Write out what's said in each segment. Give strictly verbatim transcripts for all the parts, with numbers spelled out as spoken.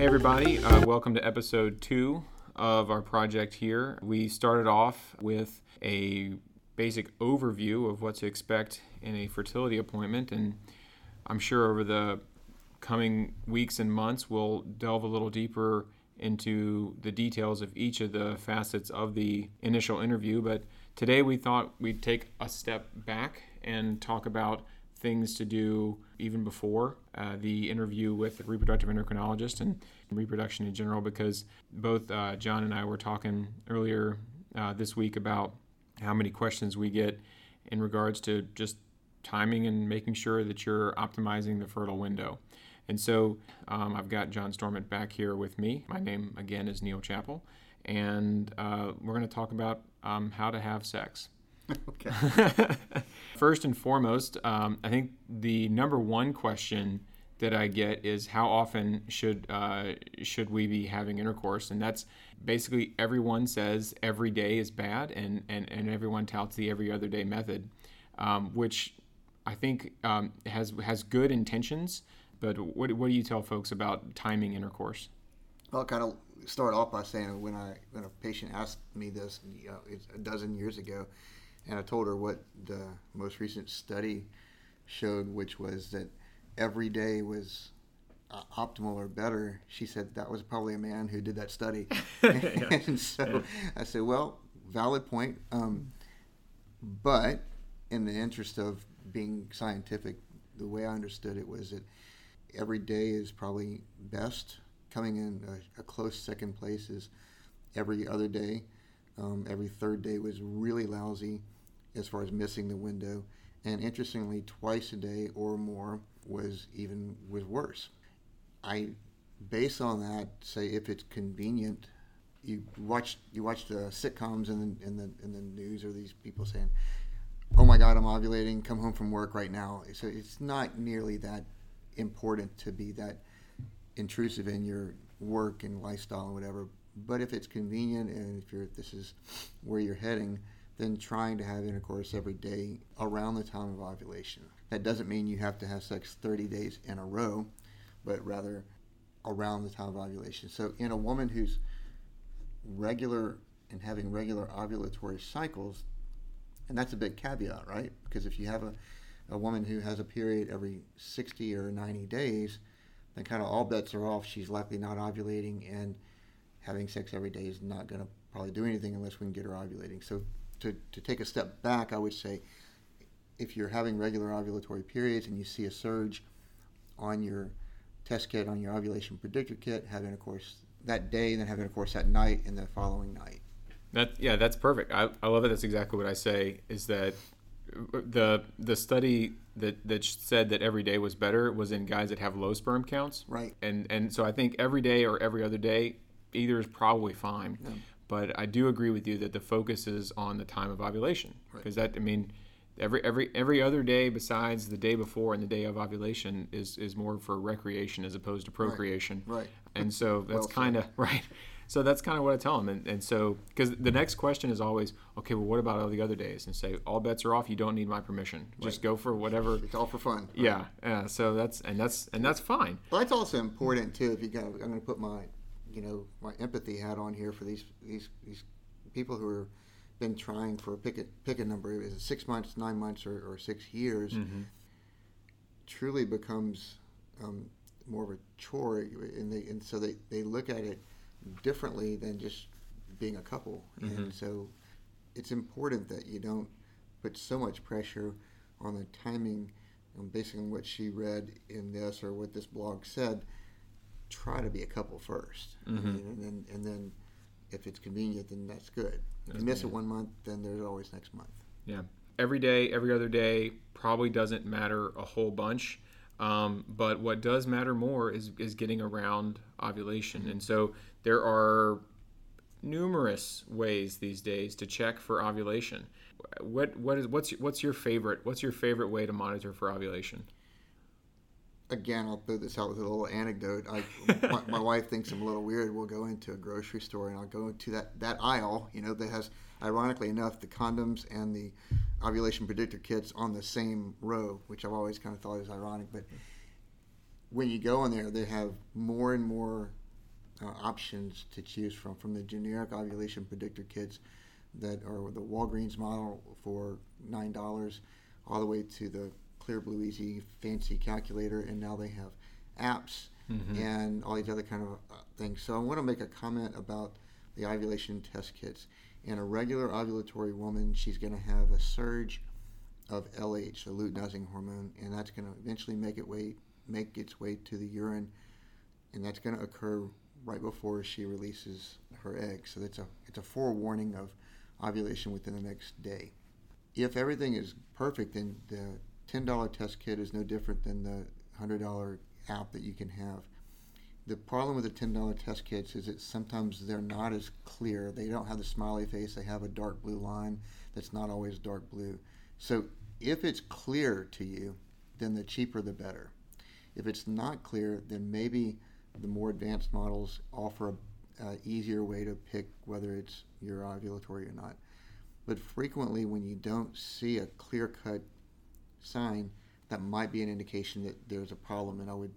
Hey everybody, uh, welcome to episode two of our project here. We started off with a basic overview of what to expect in a fertility appointment, and I'm sure over the coming weeks and months we'll delve a little deeper into the details of each of the facets of the initial interview. But today we thought we'd take a step back and talk about things to do even before uh, the interview with the reproductive endocrinologist and reproduction in general, because both uh, John and I were talking earlier uh, this week about how many questions we get in regards to just timing and making sure that you're optimizing the fertile window. And so um, I've got John Storment back here with me. My name, again, is Neil Chappell, and uh, we're going to talk about um, how to have sex. Okay. First and foremost, um, I think the number one question that I get is how often should uh, should we be having intercourse? And that's basically everyone says every day is bad, and, and, and everyone touts the every other day method, um, which I think um, has has good intentions. But what what do you tell folks about timing intercourse? I'll kind of start off by saying when I when a patient asked me this, you know, it's a dozen years ago, and I told her what the most recent study showed, which was that every day was uh, optimal or better. She said that was probably a man who did that study. And so yeah. I said, well, valid point. Um, but in the interest of being scientific, the way I understood it was that every day is probably best. Coming in a, a close second place is every other day. Um, every third day was really lousy as far as missing the window. And interestingly, twice a day or more was even was worse. I, based on that, say if it's convenient, you watch you watch the sitcoms in the in the in the news, or these people saying, "Oh my God, I'm ovulating. Come home from work right now." So it's not nearly that important to be that intrusive in your work and lifestyle and whatever. But if it's convenient, and if you're if this is where you're heading, then trying to have intercourse every day around the time of ovulation. That doesn't mean you have to have sex thirty days in a row, but rather around the time of ovulation. So in a woman who's regular and having regular ovulatory cycles, and that's a big caveat, right? Because if you have a, a woman who has a period every sixty or ninety days, then kind of all bets are off. She's likely not ovulating, and having sex every day is not going to probably do anything unless we can get her ovulating. So to, to take a step back, I would say if you're having regular ovulatory periods and you see a surge on your test kit, on your ovulation predictor kit, have intercourse that day, and then have intercourse that night and the following night. That yeah, that's perfect. I, I love it. That's exactly what I say, is that the the study that, that said that every day was better was in guys that have low sperm counts. Right. And and so I think every day or every other day, either is probably fine. Yeah. But I do agree with you that the focus is on the time of ovulation, because right. that, I mean, every every every other day besides the day before and the day of ovulation is, is more for recreation as opposed to procreation. Right. right. And so that's well kind of right. So that's kind of what I tell them. And, and so, because the next question is always, okay, well, what about all the other days? And say, all bets are off. You don't need my permission. Just right. go for whatever. It's all for fun. Yeah. Right. Yeah. So that's and that's and that's fine. Well, that's also important too. If you got, I'm going to put my, you know, my empathy hat on here for these these these people who have been trying for a pick a, pick a number. Is it six months, nine months, or, or six years? Mm-hmm. Truly becomes um, more of a chore, and they and so they, they look at it differently than just being a couple. Mm-hmm. And so it's important that you don't put so much pressure on the timing. Um, based on what she read in this or what this blog said, try to be a couple first. Mm-hmm. I mean, and then and then if it's convenient, then that's good. If you miss it one month, then there's always next month. Yeah. Every day, every other day probably doesn't matter a whole bunch. Um, but what does matter more is, is getting around ovulation. And so there are numerous ways these days to check for ovulation. What what is what's what's your favorite what's your favorite way to monitor for ovulation? Again, I'll throw this out with a little anecdote. I, my, my wife thinks I'm a little weird. We'll go into a grocery store and I'll go into that, that aisle, you know, that has, ironically enough, the condoms and the ovulation predictor kits on the same row, which I've always kind of thought is ironic. But when you go in there, they have more and more uh, options to choose from, from the generic ovulation predictor kits that are the Walgreens model for nine dollars all the way to the Clear Blue Easy fancy calculator, and now they have apps mm-hmm. and all these other kind of uh, things. So I want to make a comment about the ovulation test kits. In a regular ovulatory woman, she's going to have a surge of L H, a luteinizing hormone, and that's going to eventually make it way make its way to the urine, and that's going to occur right before she releases her egg. So it's a it's a forewarning of ovulation within the next day. If everything is perfect, then the ten dollars test kit is no different than the one hundred dollars app that you can have. The problem with the ten dollars test kits is that sometimes they're not as clear. They don't have the smiley face. They have a dark blue line that's not always dark blue. So if it's clear to you, then the cheaper the better. If it's not clear, then maybe the more advanced models offer a, a easier way to pick whether it's you're ovulatory or not. But frequently when you don't see a clear-cut sign, that might be an indication that there's a problem, and I would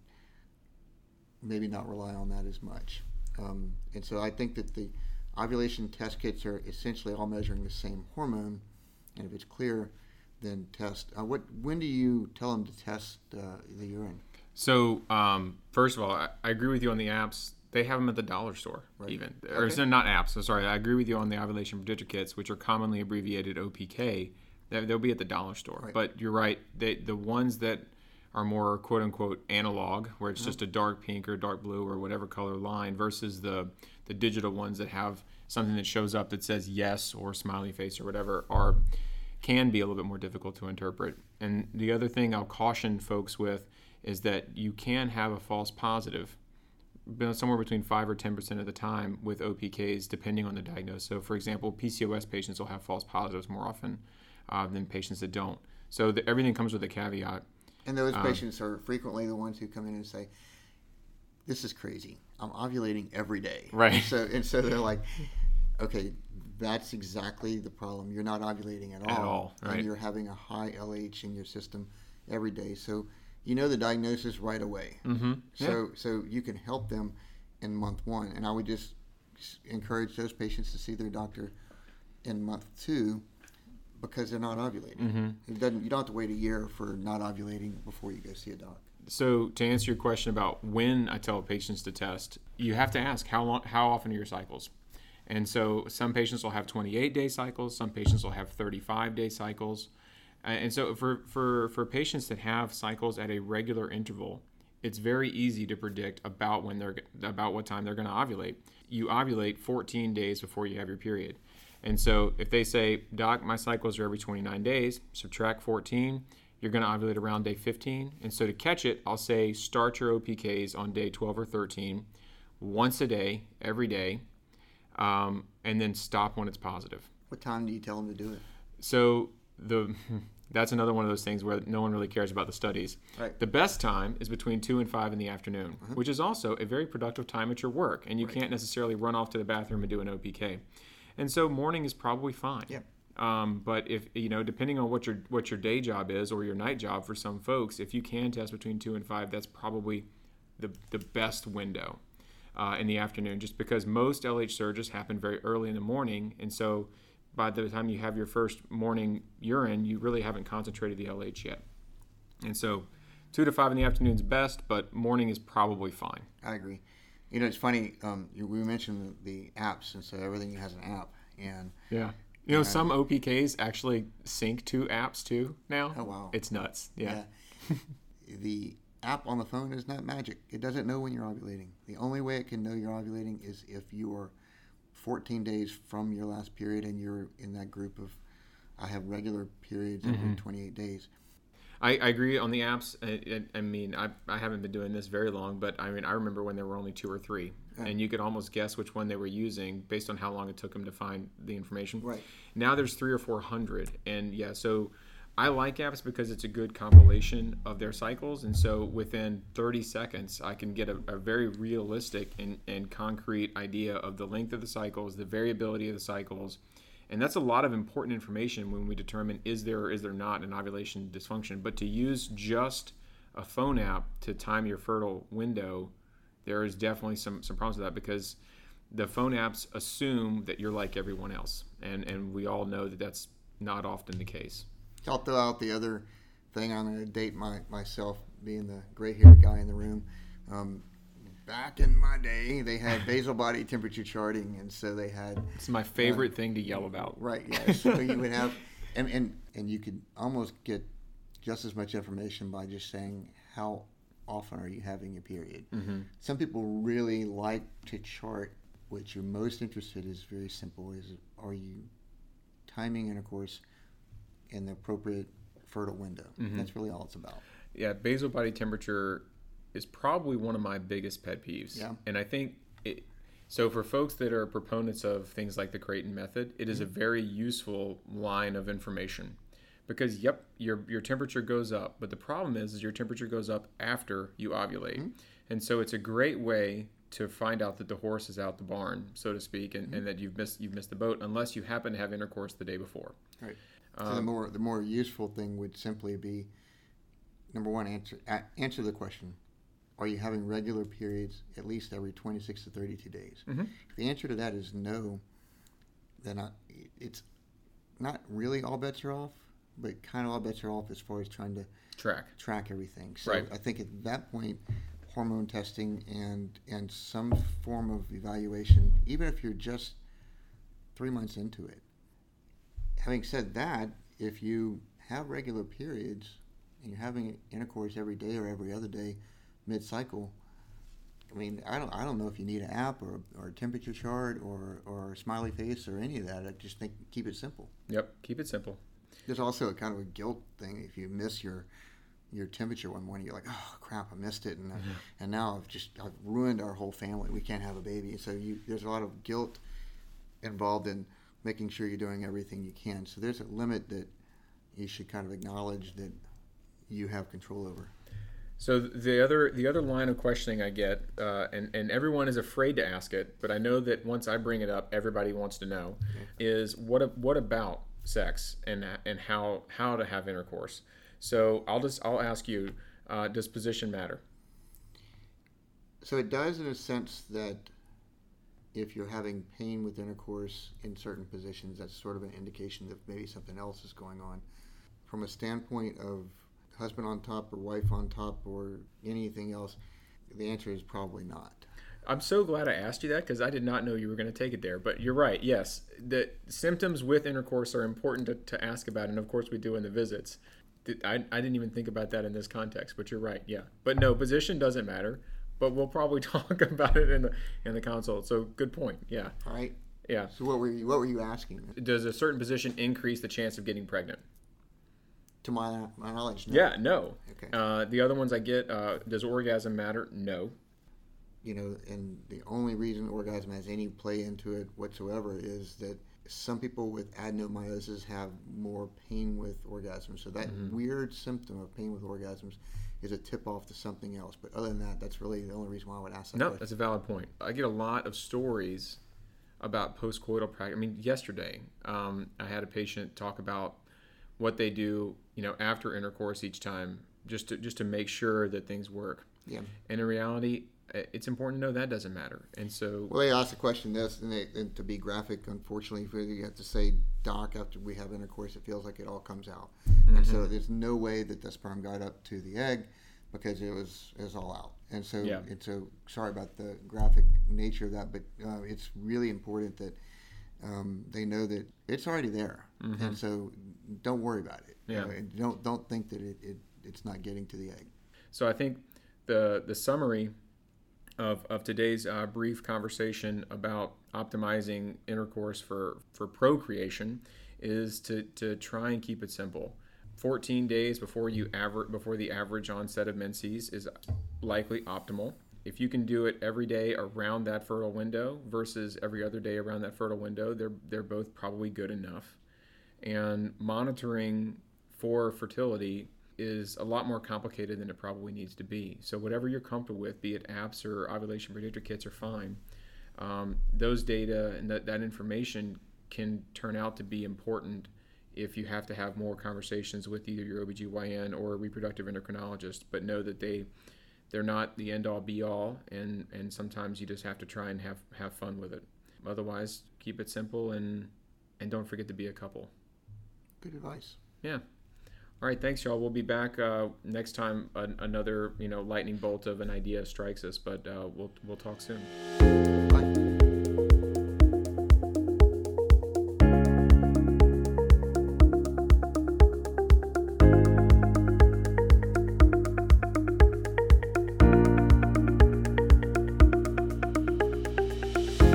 maybe not rely on that as much. Um, and so I think that the ovulation test kits are essentially all measuring the same hormone, and if it's clear, then test. Uh, what? When do you tell them to test uh, the urine? So, um, first of all, I, I agree with you on the apps. They have them at the dollar store, right. even. Okay. Or so not apps. So sorry, I agree with you on the ovulation predictor kits, which are commonly abbreviated O P K. They'll be at the dollar store. Right. But you're right. They, the ones that are more quote-unquote analog, where it's mm-hmm. just a dark pink or dark blue or whatever color line, versus the, the digital ones that have something that shows up that says yes or smiley face or whatever, are can be a little bit more difficult to interpret. And the other thing I'll caution folks with is that you can have a false positive somewhere between five or ten percent of the time with O P Ks, depending on the diagnosis. So, for example, P C O S patients will have false positives more often uh, than patients that don't. So the, everything comes with a caveat. And those um, patients are frequently the ones who come in and say, "This is crazy. I'm ovulating every day." Right. And so, and so they're like, "Okay, that's exactly the problem. You're not ovulating at all, at all right. and you're having a high L H in your system every day." So you know the diagnosis right away. Mm-hmm. So yeah. so you can help them in month one. And I would just encourage those patients to see their doctor in month two because they're not ovulating. Mm-hmm. It doesn't. You don't have to wait a year for not ovulating before you go see a doc. So to answer your question about when I tell patients to test, you have to ask how long, how often are your cycles? And so some patients will have twenty-eight day cycles. Some patients will have thirty-five day cycles. And so for, for, for patients that have cycles at a regular interval, it's very easy to predict about when they're about what time they're going to ovulate. You ovulate fourteen days before you have your period. And so if they say, "Doc, my cycles are every twenty-nine days, subtract fourteen, you're going to ovulate around day fifteen." And so to catch it, I'll say start your O P Ks on day twelve or thirteen, once a day, every day, um, and then stop when it's positive. What time do you tell them to do it? So the that's another one of those things where no one really cares about the studies. Right. The best time is between two and five in the afternoon, uh-huh. which is also a very productive time at your work, and you right. can't necessarily run off to the bathroom and do an O P K. And so morning is probably fine. Yeah. Um, but if you know, depending on what your what your day job is or your night job for some folks, if you can test between two and five, that's probably the the best window uh, in the afternoon. Just because most L H surges happen very early in the morning, and so by the time you have your first morning urine, you really haven't concentrated the L H yet. And so two to five in the afternoon is best, but morning is probably fine. I agree. You know, it's funny, um, we mentioned the, the apps, and so everything has an app. And yeah. You know, some O P Ks actually sync to apps too now. Oh, wow. It's nuts. Yeah. yeah. The app on the phone is not magic. It doesn't know when you're ovulating. The only way it can know you're ovulating is if you are fourteen days from your last period and you're in that group of, I have regular periods every mm-hmm. twenty-eight days. I, I agree on the apps. I, I, I mean, I, I haven't been doing this very long, but I mean, I remember when there were only two or three, yeah. and you could almost guess which one they were using based on how long it took them to find the information. Right. Now there's three or four hundred, and yeah, so I like apps because it's a good compilation of their cycles, and so within thirty seconds, I can get a, a very realistic and, and concrete idea of the length of the cycles, the variability of the cycles, and that's a lot of important information when we determine is there or is there not an ovulation dysfunction. But to use just a phone app to time your fertile window, there is definitely some, some problems with that because the phone apps assume that you're like everyone else. And, and we all know that that's not often the case. I'll throw out the other thing. I'm going to date my, myself, being the gray-haired guy in the room. Um, back in my day, they had basal body temperature charting, and so they had... It's my favorite uh, thing to yell about. Right, yeah. So you would have... And, and, and you could almost get just as much information by just saying, how often are you having your period? Mm-hmm. Some people really like to chart. What you're most interested in is very simple. Is are you timing intercourse in the appropriate fertile window? Mm-hmm. That's really all it's about. Yeah, basal body temperature is probably one of my biggest pet peeves. Yeah. And I think, it, so for folks that are proponents of things like the Creighton method, it is mm-hmm. a very useful line of information. Because, yep, your your temperature goes up. But the problem is, is your temperature goes up after you ovulate. Mm-hmm. And so it's a great way to find out that the horse is out the barn, so to speak, and, mm-hmm. and that you've missed you've missed the boat, unless you happen to have intercourse the day before. Right. Um, so the more the more useful thing would simply be, number one, answer a, answer the question: are you having regular periods at least every twenty-six to thirty-two days? Mm-hmm. If the answer to that is no, then I, it's not really all bets are off, but kind of all bets are off as far as trying to track track everything. So right. I think at that point, hormone testing and and some form of evaluation, even if you're just three months into it. Having said that, if you have regular periods and you're having intercourse every day or every other day mid-cycle, I mean, I don't I don't know if you need an app or, or a temperature chart or, or a smiley face or any of that. I just think keep it simple. Yep, keep it simple. There's also a kind of a guilt thing if you miss your your temperature one morning. You're like, oh crap, I missed it, and mm-hmm. and now I've just I've ruined our whole family. We can't have a baby. So you there's a lot of guilt involved in making sure you're doing everything you can. So there's a limit that you should kind of acknowledge that you have control over. So the other the other line of questioning I get, uh, and, and everyone is afraid to ask it, but I know that once I bring it up, everybody wants to know, okay. is what what about sex and and how how to have intercourse. So I'll just I'll ask you, uh, does position matter? So it does in a sense that if you're having pain with intercourse in certain positions, that's sort of an indication that maybe something else is going on. From a standpoint of husband on top or wife on top or anything else, the answer is probably not. I'm so glad I asked you that because I did not know you were going to take it there. But you're right, yes. The symptoms with intercourse are important to, to ask about, and of course we do in the visits. I, I didn't even think about that in this context, but you're right, yeah. But no, position doesn't matter, but we'll probably talk about it in the in the consult. So good point, yeah. All right. Yeah. So what were you, what were you asking? Does a certain position increase the chance of getting pregnant? To my, my knowledge, no. Yeah, no. Okay. Uh, the other ones I get, uh, does orgasm matter? No. You know, and the only reason orgasm has any play into it whatsoever is that some people with adenomyosis have more pain with orgasms. So that mm-hmm. weird symptom of pain with orgasms is a tip-off to something else. But other than that, that's really the only reason why I would ask that No, question. That's a valid point. I get a lot of stories about postcoital practice. I mean, yesterday, um, I had a patient talk about what they do, you know, after intercourse each time, just to just to make sure that things work. Yeah. And in reality, it's important to know that doesn't matter. And so, well, they asked the question this, and, they, and to be graphic, unfortunately, you have to say, "Doc, after we have intercourse, it feels like it all comes out." Mm-hmm. And so, there's no way that the sperm got up to the egg because it was it was all out. And so, yeah. and so, sorry about the graphic nature of that, but uh, it's really important that um, they know that it's already there. Mm-hmm. And so, don't worry about it. Yeah. You know, and don't don't think that it, it it's not getting to the egg. So I think the the summary of of today's uh, brief conversation about optimizing intercourse for, for procreation is to, to try and keep it simple. fourteen days before you aver- before the average onset of menses is likely optimal. If you can do it every day around that fertile window versus every other day around that fertile window, they're they're both probably good enough. And monitoring for fertility is a lot more complicated than it probably needs to be. So whatever you're comfortable with, be it apps or ovulation predictor kits, are fine. Um, those data and that, that information can turn out to be important if you have to have more conversations with either your O B G Y N or a reproductive endocrinologist, but know that they they're not the end all be all, and, and sometimes you just have to try and have, have fun with it. Otherwise, keep it simple and and don't forget to be a couple. Good advice. Yeah. All right, thanks, y'all. We'll be back uh, next time an, another you know lightning bolt of an idea strikes us, but uh, we'll we'll talk soon. Bye.